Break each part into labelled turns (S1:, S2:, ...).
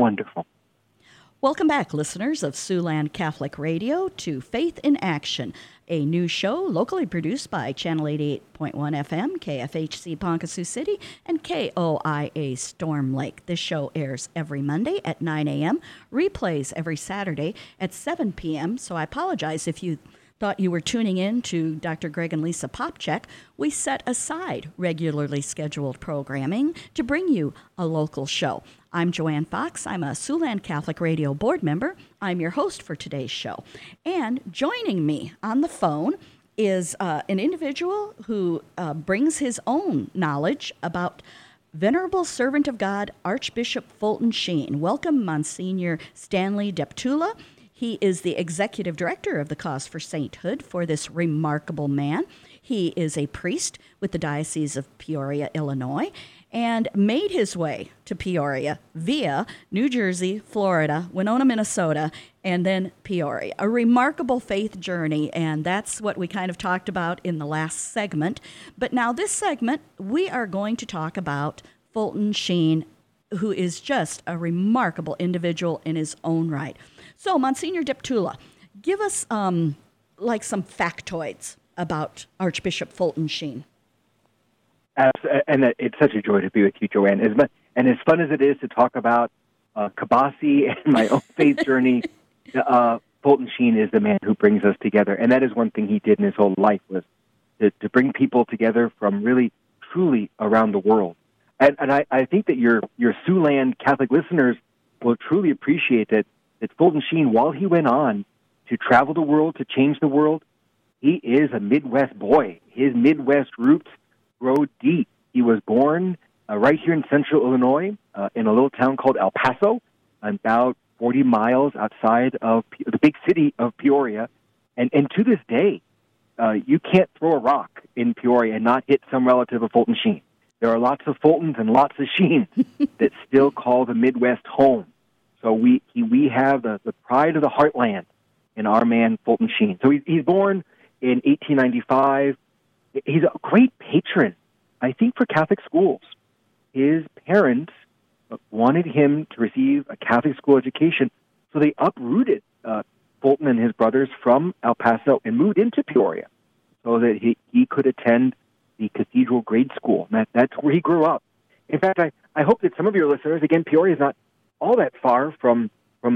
S1: wonderful.
S2: Welcome back, listeners of Siouxland Catholic Radio, to Faith in Action, a new show locally produced by Channel 88.1 FM, KFHC Ponca Sioux City, and KOIA Storm Lake. This show airs every Monday at 9 a.m., replays every Saturday at 7 p.m., so I apologize if you thought you were tuning in to Dr. Greg and Lisa Popchak. We set aside regularly scheduled programming to bring you a local show. I'm Joanne Fox. I'm a Siouxland Catholic Radio board member. I'm your host for today's show. And joining me on the phone is an individual who brings his own knowledge about Venerable Servant of God, Archbishop Fulton Sheen. Welcome, Monsignor Stanley Deptula. He is the executive director of the Cause for Sainthood for this remarkable man. He is a priest with the Diocese of Peoria, Illinois, and made his way to Peoria via New Jersey, Florida, Winona, Minnesota, and then Peoria. A remarkable faith journey, and that's what we kind of talked about in the last segment. But now this segment, we are going to talk about Fulton Sheen, who is just a remarkable individual in his own right. So, Monsignor Deptula, give us some factoids about Archbishop Fulton Sheen.
S1: And it's such a joy to be with you, Joanne. And as fun as it is to talk about Kabasi and my own faith journey, Fulton Sheen is the man who brings us together. And that is one thing he did in his whole life, was to bring people together from really, truly around the world. And I think that your Siouxland Catholic listeners will truly appreciate that Fulton Sheen, while he went on to travel the world, to change the world, he is a Midwest boy. His Midwest roots grow deep. He was born right here in central Illinois in a little town called El Paso, about 40 miles outside of the big city of Peoria. And to this day, you can't throw a rock in Peoria and not hit some relative of Fulton Sheen. There are lots of Fultons and lots of Sheens that still call the Midwest home. So we have the pride of the heartland in our man, Fulton Sheen. So he's born in 1895. He's a great patron, I think, for Catholic schools. His parents wanted him to receive a Catholic school education, so they uprooted Fulton and his brothers from El Paso and moved into Peoria so that he could attend the Cathedral Grade School. And that's where he grew up. In fact, I hope that some of your listeners, again, Peoria is not all that far from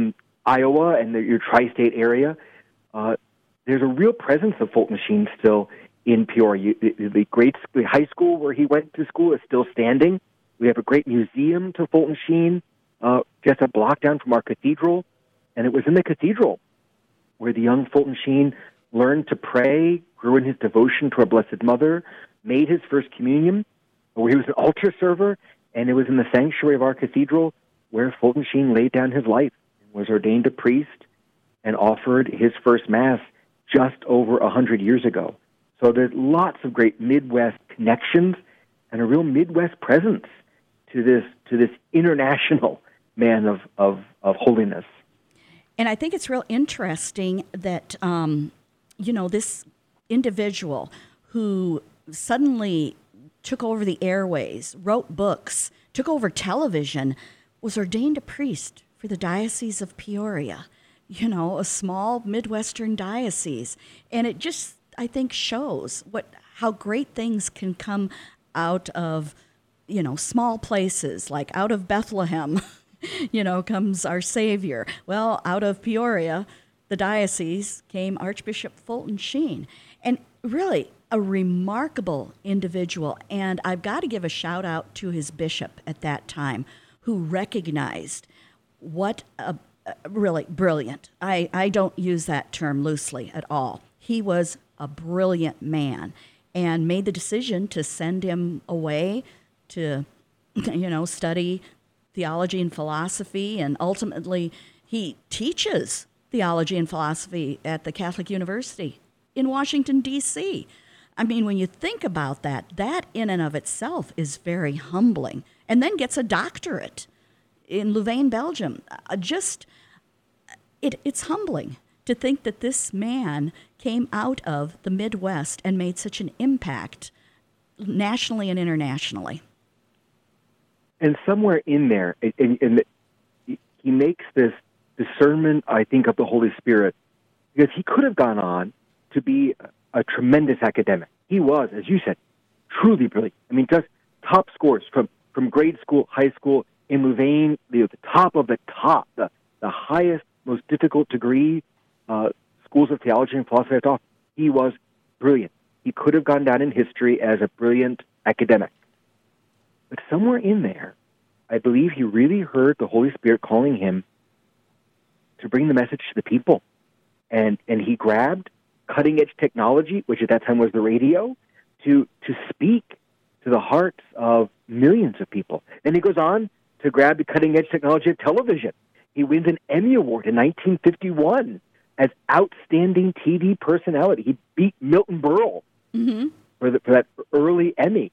S1: Iowa and your tri-state area. There's a real presence of Fulton Sheen still in Peoria. The high school where he went to school is still standing. We have a great museum to Fulton Sheen just a block down from our cathedral. And it was in the cathedral where the young Fulton Sheen learned to pray, grew in his devotion to our Blessed Mother, made his first communion, where he was an altar server. And it was in the sanctuary of our cathedral where Fulton Sheen laid down his life and was ordained a priest and offered his first Mass just over 100 years ago. So there's lots of great Midwest connections and a real Midwest presence to this international man of holiness.
S2: And I think it's real interesting that, this individual who suddenly took over the airways, wrote books, took over television, was ordained a priest for the Diocese of Peoria, a small Midwestern diocese. And it just, I think, shows how great things can come out of, small places, like out of Bethlehem, comes our Savior. Well, out of Peoria, the diocese, came Archbishop Fulton Sheen. And really, a remarkable individual. And I've got to give a shout out to his bishop at that time, who recognized what really brilliant. I don't use that term loosely at all. He was a brilliant man and made the decision to send him away to, study theology and philosophy. And ultimately, he teaches theology and philosophy at the Catholic University in Washington, D.C. I mean, when you think about that in and of itself is very humbling. And then gets a doctorate in Louvain, Belgium. It's humbling to think that this man came out of the Midwest and made such an impact nationally and internationally.
S1: And somewhere in there, he he makes this discernment, I think, of the Holy Spirit, because he could have gone on to be a tremendous academic. He was, as you said, truly brilliant. I mean, just top scores from grade school, high school, in Louvain, the top of the top, the highest, most difficult degree, schools of theology and philosophy at all. He was brilliant. He could have gone down in history as a brilliant academic. But somewhere in there, I believe he really heard the Holy Spirit calling him to bring the message to the people. And he grabbed cutting-edge technology, which at that time was the radio, to speak to the hearts of millions of people. Then he goes on to grab the cutting-edge technology of television. He wins an Emmy Award in 1951 as Outstanding TV Personality. He beat Milton Berle for that early Emmy.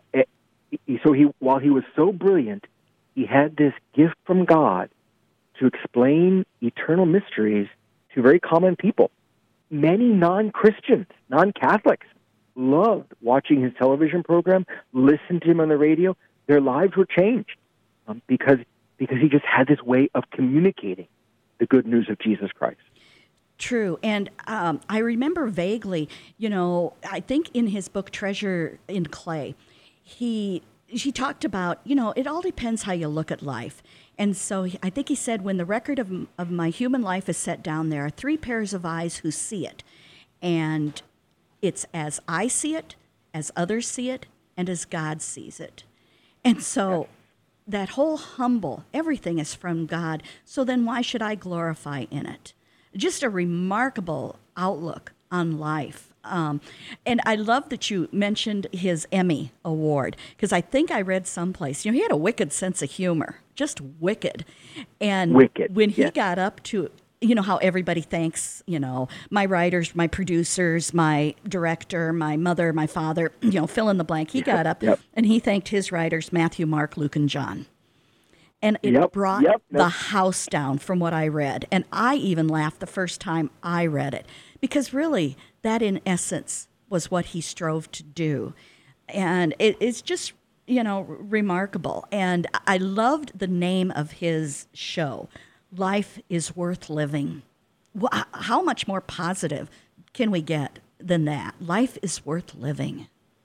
S1: While he was so brilliant, he had this gift from God to explain eternal mysteries to very common people. Many non-Christians, non-Catholics, loved watching his television program, listened to him on the radio. Their lives were changed because he just had this way of communicating the good news of Jesus Christ.
S2: True. And I remember vaguely, I think in his book, Treasure in Clay, he talked about, it all depends how you look at life. And so I think he said, when the record of my human life is set down, there are 3 pairs of eyes who see it. And it's as I see it, as others see it, and as God sees it. And so that whole humble, everything is from God. So then why should I glorify in it? Just a remarkable outlook on life. And I love that you mentioned his Emmy Award, because I think I read someplace, he had a wicked sense of humor, just wicked. And when he got up to, how everybody thanks, my writers, my producers, my director, my mother, my father, fill in the blank. He got up and he thanked his writers, Matthew, Mark, Luke, and John. And it brought the house down from what I read. And I even laughed the first time I read it, because really that in essence was what he strove to do. And it's just, remarkable. And I loved the name of his show, Life is Worth Living. How much more positive can we get than that? Life is worth living.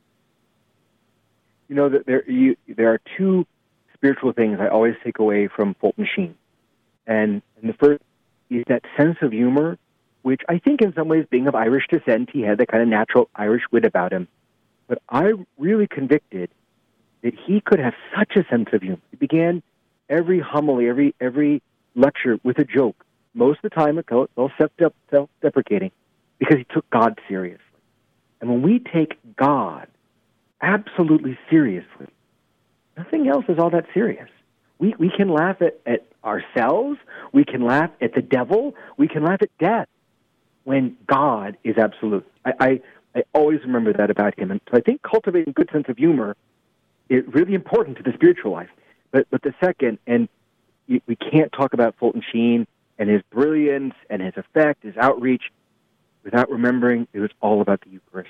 S1: There are 2 spiritual things I always take away from Fulton Sheen. And the first is that sense of humor, which I think in some ways, being of Irish descent, he had that kind of natural Irish wit about him. But I'm really convicted that he could have such a sense of humor. He began every homily, every lecture with a joke. Most of the time, it's all self-deprecating, because he took God seriously. And when we take God absolutely seriously, nothing else is all that serious. We can laugh at ourselves. We can laugh at the devil. We can laugh at death when God is absolute. I always remember that about him. And so I think cultivating a good sense of humor is really important to the spiritual life. But the second, and we can't talk about Fulton Sheen and his brilliance and his effect, his outreach, without remembering it was all about the Eucharist.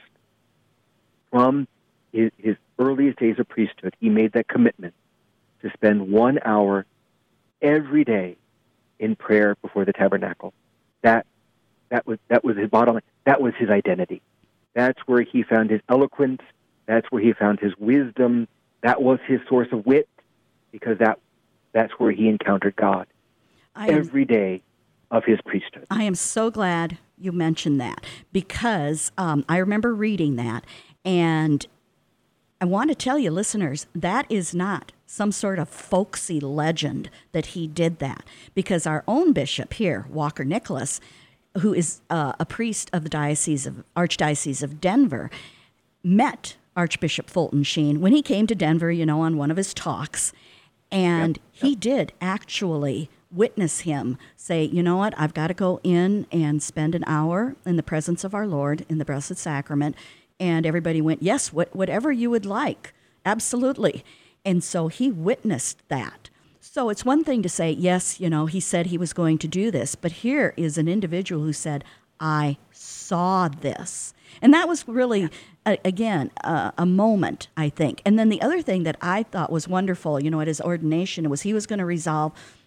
S1: From his earliest days of priesthood, he made that commitment to spend 1 hour every day in prayer before the tabernacle. That was his bottom line. That was his identity. That's where he found his eloquence. That's where he found his wisdom. That was his source of wit, because that's where he encountered God every day of his priesthood.
S2: I am so glad you mentioned that, because I remember reading that, and I want to tell you, listeners, that is not some sort of folksy legend that he did that, because our own bishop here, Walker Nicholas, who is a priest of the Archdiocese of Denver, met Archbishop Fulton Sheen when he came to Denver, on one of his talks, and he did actually witness him say, you know what, I've got to go in and spend an hour in the presence of our Lord in the Blessed Sacrament. And everybody went, yes, whatever you would like, absolutely. And so he witnessed that. So it's one thing to say, yes, he said he was going to do this, but here is an individual who said, I saw this. And that was really, again, a moment, I think. And then the other thing that I thought was wonderful, at his ordination, was he was going to resolve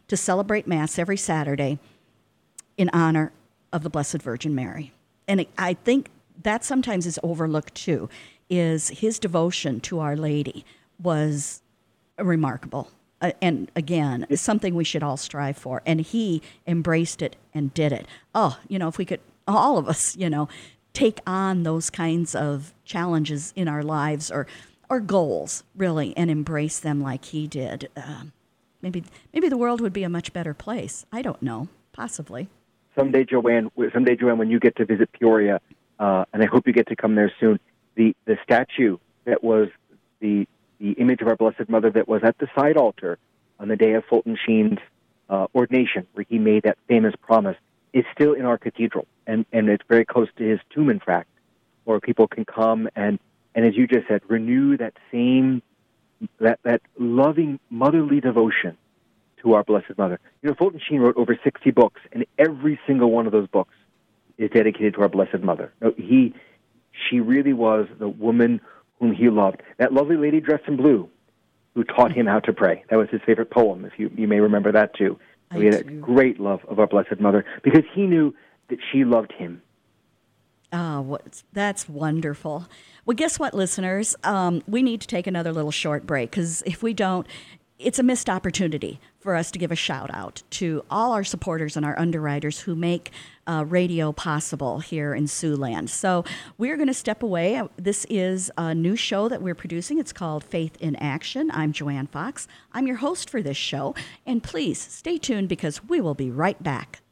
S2: to celebrate Mass every Saturday in honor of the Blessed Virgin Mary. And I think that sometimes is overlooked too, is his devotion to Our Lady was remarkable. And again, it's something we should all strive for. And he embraced it and did it. Oh, if we could, all of us, take on those kinds of challenges in our lives or goals, really, and embrace them like he did. Maybe the world would be a much better place. I don't know. Possibly.
S1: Someday, Joanne, when you get to visit Peoria, and I hope you get to come there soon, the statue that was the image of our Blessed Mother that was at the side altar on the day of Fulton Sheen's ordination, where he made that famous promise, is still in our cathedral, and it's very close to his tomb, in fact, where people can come and as you just said, renew that same, that loving motherly devotion to our Blessed Mother. Fulton Sheen wrote over 60 books, and every single one of those books is dedicated to our Blessed Mother. She really was the woman whom he loved. That lovely lady dressed in blue who taught him how to pray. That was his favorite poem, if you may remember that too. He had a great love of our Blessed Mother because he knew that she loved him.
S2: Oh, that's wonderful. Well, guess what, listeners? We need to take another little short break because if we don't, it's a missed opportunity for us to give a shout out to all our supporters and our underwriters who make radio possible here in Siouxland. So we're going to step away. This is a new show that we're producing. It's called Faith in Action. I'm Joanne Fox. I'm your host for this show. And please stay tuned because we will be right back.